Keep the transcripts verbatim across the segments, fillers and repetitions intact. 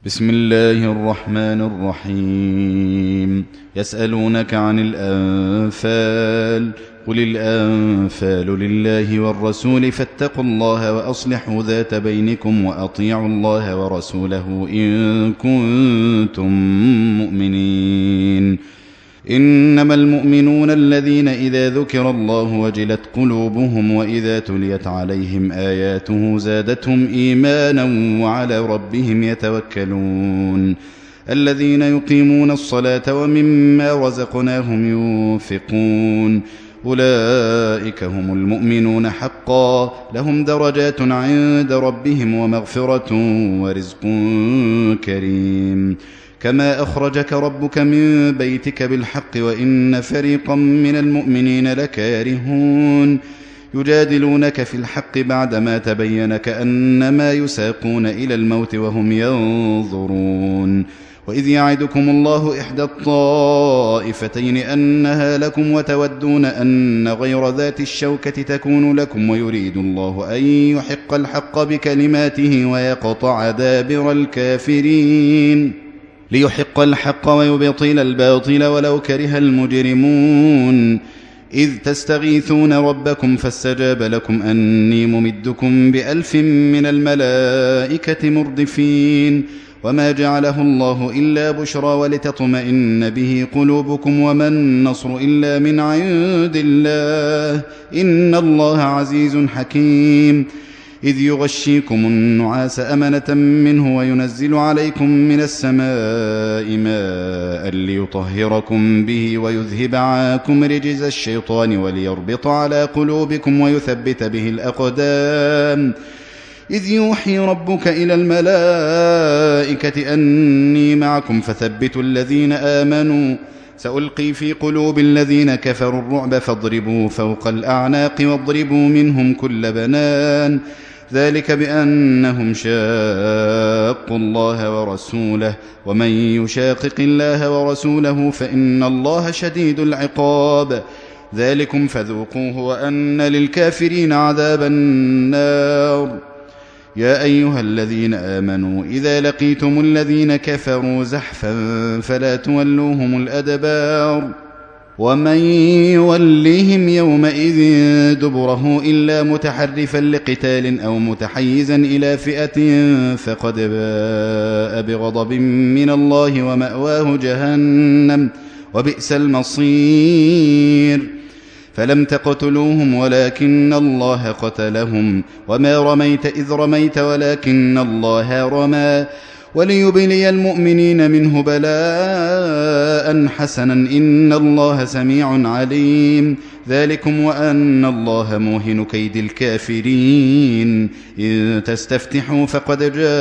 بسم الله الرحمن الرحيم. يسألونك عن الأنفال، قل الأنفال لله والرسول فاتقوا الله وأصلحوا ذات بينكم وأطيعوا الله ورسوله إن كنتم مؤمنين. إنما المؤمنون الذين إذا ذكر الله وجلت قلوبهم وإذا تليت عليهم آياته زادتهم إيمانا وعلى ربهم يتوكلون. الذين يقيمون الصلاة ومما رزقناهم ينفقون أولئك هم المؤمنون حقا، لهم درجات عند ربهم ومغفرة ورزق كريم. كما أخرجك ربك من بيتك بالحق وإن فريقا من المؤمنين لكارهون. يجادلونك في الحق بعدما تبين كأنما يساقون إلى الموت وهم ينظرون. وإذ يعدكم الله إحدى الطائفتين أنها لكم وتودون أن غير ذات الشوكة تكون لكم ويريد الله أن يحق الحق بكلماته ويقطع دابر الكافرين ليحق الحق ويبطل الباطل ولو كره المجرمون. إذ تستغيثون ربكم فاستجاب لكم أني ممدكم بألف من الملائكة مردفين. وما جعله الله إلا بشرى ولتطمئن به قلوبكم وما النصر إلا من عند الله إن الله عزيز حكيم. إذ يغشيكم النعاس أمنة منه وينزل عليكم من السماء ماء ليطهركم به ويذهب عنكم رجز الشيطان وليربط على قلوبكم ويثبت به الأقدام. إذ يوحي ربك إلى الملائكة أني معكم فثبتوا الذين آمنوا سألقي في قلوب الذين كفروا الرعب فاضربوا فوق الأعناق واضربوا منهم كل بنان. ذلك بأنهم شاقوا الله ورسوله ومن يشاقق الله ورسوله فإن الله شديد العقاب. ذلكم فذوقوه وأن للكافرين عذاب النار. يا أيها الذين آمنوا إذا لقيتم الذين كفروا زحفا فلا تولوهم الأدبار. ومن يوليهم يومئذ دبره إلا متحرفا لقتال أو متحيزا إلى فئة فقد باء بغضب من الله ومأواه جهنم وبئس المصير. فلم تقتلوهم ولكن الله قتلهم وما رميت إذ رميت ولكن الله رمى وليبلي المؤمنين منه بلاء حسنا إن الله سميع عليم. ذلكم وأن الله موهن كيد الكافرين. إن تستفتحوا فقد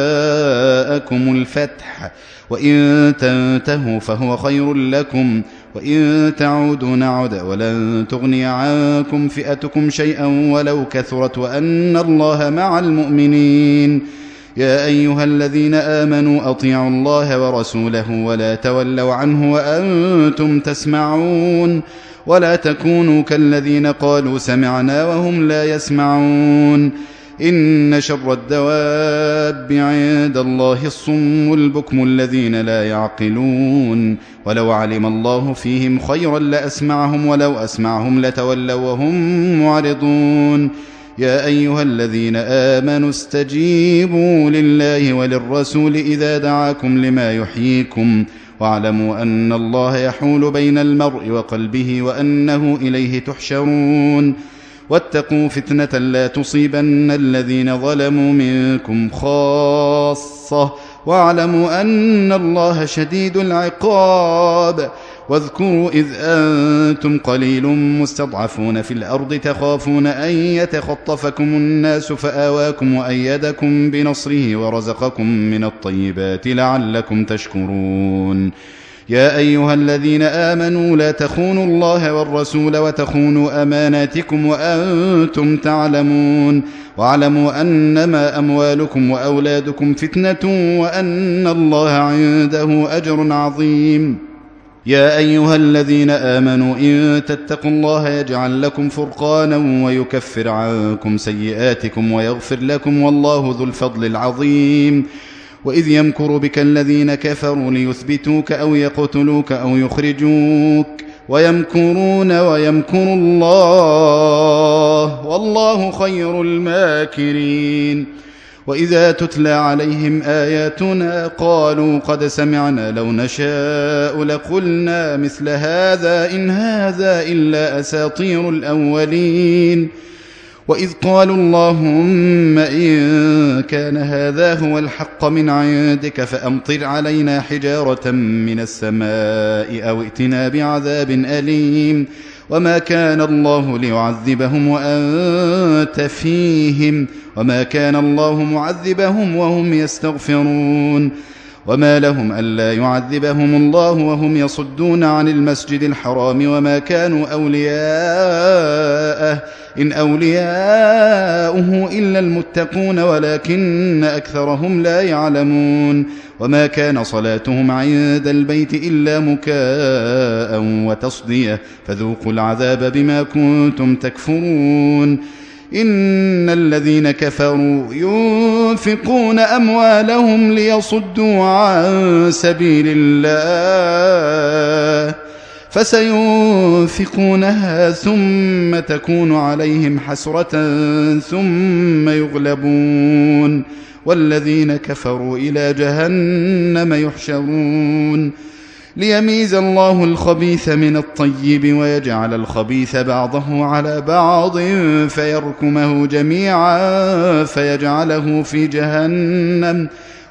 جاءكم الفتح وإن تنتهوا فهو خير لكم وإن تعودوا نعد ولن تغني عنكم فئتكم شيئا ولو كثرت وأن الله مع المؤمنين. يا أيها الذين آمنوا أطيعوا الله ورسوله ولا تولوا عنه وأنتم تسمعون. ولا تكونوا كالذين قالوا سمعنا وهم لا يسمعون. إن شر الدواب عند الله الصم البكم الذين لا يعقلون. ولو علم الله فيهم خيرا لأسمعهم ولو أسمعهم لتولوا وهم معرضون. يا أيها الذين آمنوا استجيبوا لله وللرسول إذا دعاكم لما يحييكم واعلموا أن الله يحول بين المرء وقلبه وأنه إليه تحشرون. واتقوا فتنة لا تصيبن الذين ظلموا منكم خاصة واعلموا أن الله شديد العقاب. واذكروا إذ أنتم قليل مستضعفون في الأرض تخافون أن يتخطفكم الناس فآواكم وأيدكم بنصره ورزقكم من الطيبات لعلكم تشكرون. يا أيها الذين آمنوا لا تخونوا الله والرسول وتخونوا أماناتكم وأنتم تعلمون. واعلموا أنما أموالكم وأولادكم فتنة وأن الله عنده أجر عظيم. يا أيها الذين آمنوا إن تتقوا الله يجعل لكم فرقانا ويكفر عنكم سيئاتكم ويغفر لكم والله ذو الفضل العظيم. وإذ يمكر بك الذين كفروا ليثبتوك أو يقتلوك أو يخرجوك ويمكرون ويمكر الله والله خير الماكرين. وإذا تتلى عليهم آياتنا قالوا قد سمعنا لو نشاء لقلنا مثل هذا إن هذا إلا أساطير الأولين. وإذ قالوا اللهم إن كان هذا هو الحق من عندك فأمطر علينا حجارة من السماء أو ائتنا بعذاب أليم. وما كان الله ليعذبهم وأنت فيهم وما كان الله معذبهم وهم يستغفرون. وما لهم ألا يعذبهم الله وهم يصدون عن المسجد الحرام وما كانوا أولياءه إن أولياؤه إلا المتقون ولكن أكثرهم لا يعلمون. وما كان صلاتهم عند البيت إلا مكاء وتصدية فذوقوا العذاب بما كنتم تكفرون. إن الذين كفروا ينفقون أموالهم ليصدوا عن سبيل الله فسينفقونها ثم تكون عليهم حسرة ثم يغلبون والذين كفروا إلى جهنم يحشرون ليميز الله الخبيث من الطيب ويجعل الخبيث بعضه على بعض فيركمه جميعا فيجعله في جهنم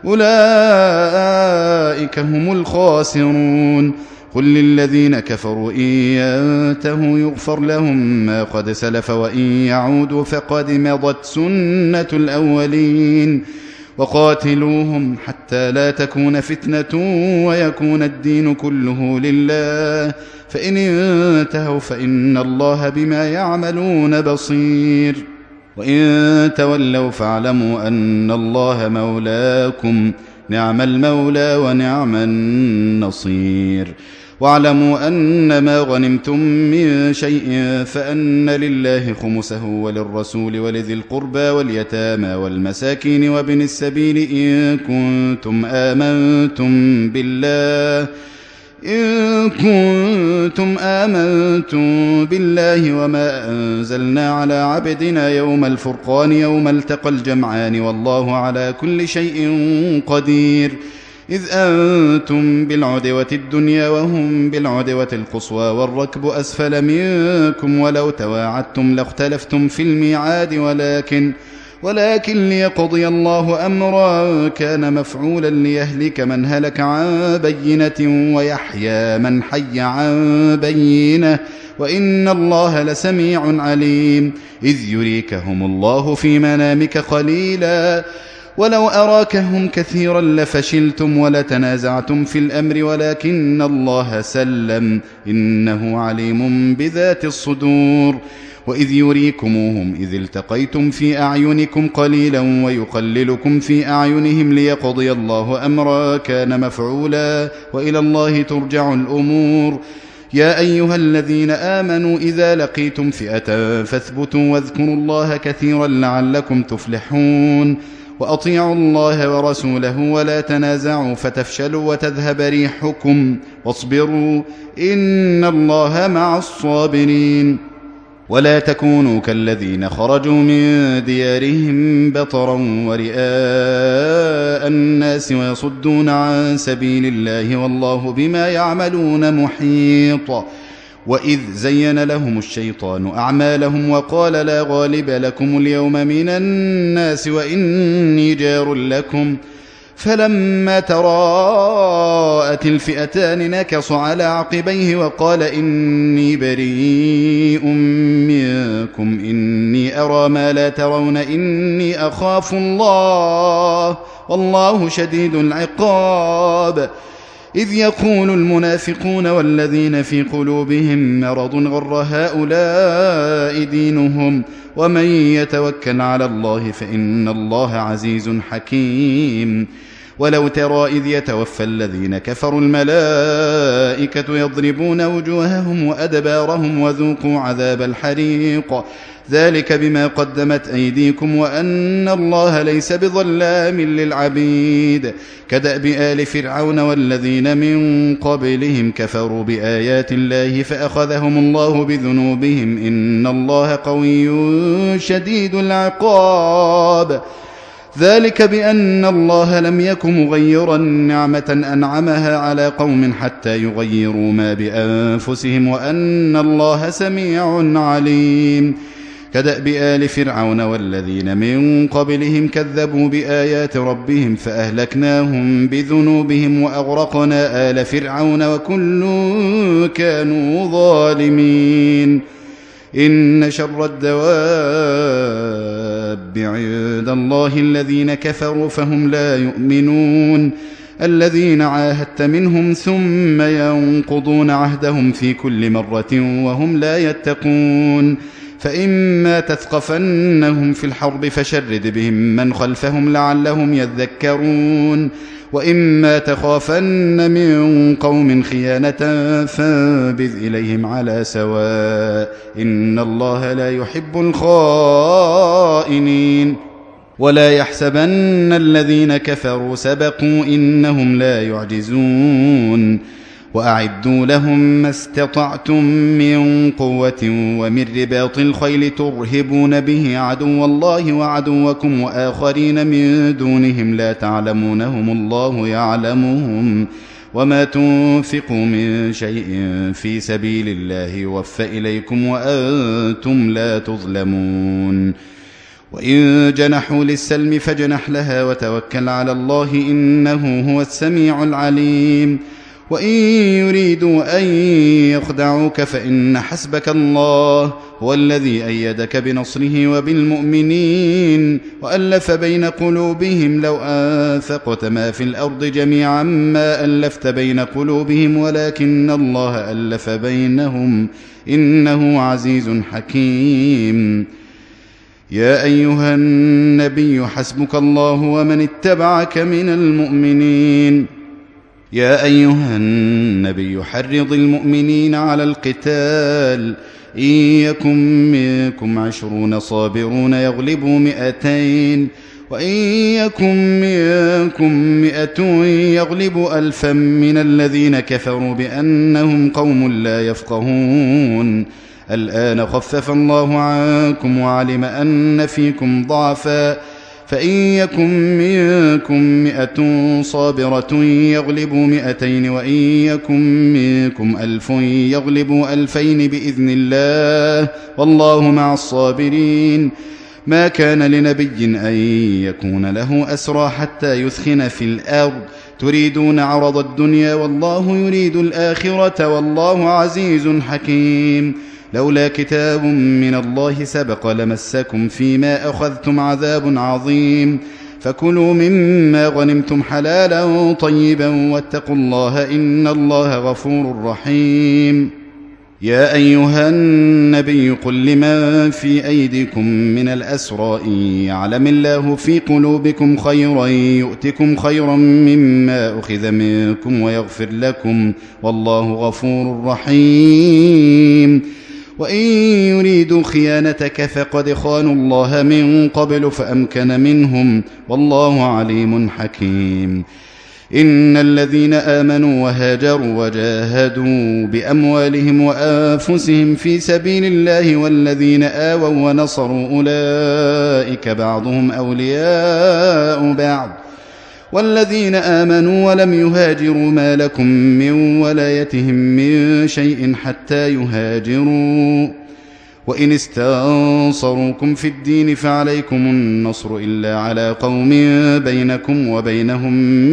أولئك هم الخاسرون. قل للذين كفروا إن ينتهوا يغفر لهم ما قد سلف وإن يعودوا فقد مضت سنة الأولين. وقاتلوهم حتى لا تكون فتنة ويكون الدين كله لله فإن انتهوا فإن الله بما يعملون بصير. وإن تولوا فاعلموا أن الله مولاكم نعم المولى ونعم النصير. واعلموا أن ما غنمتم من شيء فأن لله خمسه وللرسول ولذي القربى واليتامى والمساكين وابن السبيل إن كنتم آمنتم بالله إن كنتم آمنتم بالله وما أنزلنا على عبدنا يوم الفرقان يوم التقى الجمعان والله على كل شيء قدير. إذ أنتم بالعدوة الدنيا وهم بالعدوة القصوى والركب أسفل منكم ولو تواعدتم لاختلفتم في الميعاد ولكن ولكن ليقضي الله أمرا كان مفعولا ليهلك من هلك عن بينة ويحيى من حي عن بينة وإن الله لسميع عليم. إذ يريكهم الله في منامك قليلا ولو أراكهم كثيرا لفشلتم ولتنازعتم في الأمر ولكن الله سلم إنه عليم بذات الصدور. وإذ يريكموهم إذ التقيتم في أعينكم قليلا ويقللكم في أعينهم ليقضي الله أمرا كان مفعولا وإلى الله ترجع الأمور. يا أيها الذين آمنوا إذا لقيتم فئة فاثبتوا واذكروا الله كثيرا لعلكم تفلحون. وأطيعوا الله ورسوله ولا تنازعوا فتفشلوا وتذهب ريحكم واصبروا إن الله مع الصابرين. ولا تكونوا كالذين خرجوا من ديارهم بطرا ورئاء الناس ويصدون عن سبيل الله والله بما يعملون محيط. وإذ زين لهم الشيطان أعمالهم وقال لا غالب لكم اليوم من الناس وإني جار لكم فلما تراءت الفئتان نكص على عقبيه وقال إني بريء منكم إني أرى ما لا ترون إني أخاف الله والله شديد العقاب. إذ يقول المنافقون والذين في قلوبهم مرض غر هؤلاء دينهم ومن يتوكل على الله فإن الله عزيز حكيم. ولو ترى إذ يتوفى الذين كفروا الملائكة يضربون وجوههم وأدبارهم وذوقوا عذاب الحريق ذلك بما قدمت أيديكم وأن الله ليس بظلام للعبيد كدأب آل فرعون والذين من قبلهم كفروا بآيات الله فأخذهم الله بذنوبهم إن الله قوي شديد العقاب ذلك بأن الله لم يكن مغيرا نعمة أنعمها على قوم حتى يغيروا ما بأنفسهم وأن الله سميع عليم كدأب آل فرعون والذين من قبلهم كذبوا بآيات ربهم فأهلكناهم بذنوبهم وأغرقنا آل فرعون وكل كانوا ظالمين إن شر الدواب عند الله الذين كفروا فهم لا يؤمنون الذين عاهدت منهم ثم ينقضون عهدهم في كل مرة وهم لا يتقون فإما تثقفنهم في الحرب فشرد بهم من خلفهم لعلهم يذكرون وإما تخافن من قوم خيانة فانبذ إليهم على سواء إن الله لا يحب الخائنين ولا يحسبن الذين كفروا سبقوا إنهم لا يعجزون وأعدوا لهم ما استطعتم من قوة ومن رباط الخيل ترهبون به عدو الله وعدوكم وآخرين من دونهم لا تعلمونهم الله يعلمهم وما تنفقوا من شيء في سبيل الله يوفى إليكم وأنتم لا تظلمون وإن جنحوا للسلم فاجنح لها وتوكل على الله إنه هو السميع العليم وإن يريدوا أن يخدعوك فإن حسبك الله هو الذي أيدك بنصره وبالمؤمنين وألف بين قلوبهم لو أنفقت ما في الأرض جميعا ما ألفت بين قلوبهم ولكن الله ألف بينهم إنه عزيز حكيم يا أيها النبي حسبك الله ومن اتبعك من المؤمنين يا أيها النبي حرض المؤمنين على القتال إن يكن منكم عشرون صابرون يغلبوا مئتين وإن يكن منكم مئة يغلبوا ألفا من الذين كفروا بأنهم قوم لا يفقهون الآن خفف الله عنكم وعلم أن فيكم ضعفا فإن يكن منكم مئة صابرة يغلبوا مئتين وإن يكن منكم ألف يغلبوا ألفين بإذن الله والله مع الصابرين ما كان لنبي أن يكون له أسرى حتى يثخن في الأرض تريدون عرض الدنيا والله يريد الآخرة والله عزيز حكيم لولا كتاب من الله سبق لمسكم فيما أخذتم عذاب عظيم فكلوا مما غنمتم حلالا طيبا واتقوا الله إن الله غفور رحيم يا أيها النبي قل لمن في أيديكم من الأسرى إن يعلم الله في قلوبكم خيرا يؤتكم خيرا مما أخذ منكم ويغفر لكم والله غفور رحيم وإن يريدوا خيانتك فقد خانوا الله من قبل فأمكن منهم والله عليم حكيم إن الذين آمنوا وهاجروا وجاهدوا بأموالهم وأنفسهم في سبيل الله والذين آووا ونصروا أولئك بعضهم أولياء بعض والذين آمنوا ولم يهاجروا ما لكم من ولايتهم من شيء حتى يهاجروا وإن استنصروكم في الدين فعليكم النصر إلا على قوم بينكم وبينهم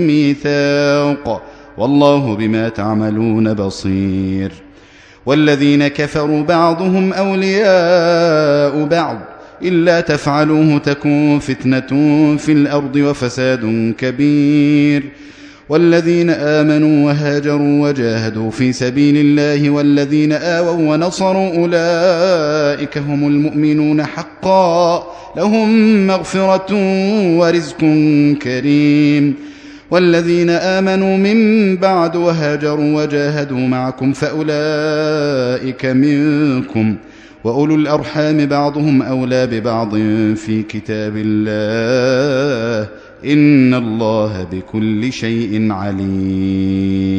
ميثاق والله بما تعملون بصير والذين كفروا بعضهم أولياء بعض إلا تفعلوه تكون فتنة في الأرض وفساد كبير والذين آمنوا وهاجروا وجاهدوا في سبيل الله والذين آووا ونصروا أولئك هم المؤمنون حقا لهم مغفرة ورزق كريم والذين آمنوا من بعد وهاجروا وجاهدوا معكم فأولئك منكم وأولو الأرحام بعضهم أولى ببعض في كتاب الله إن الله بكل شيء عليم.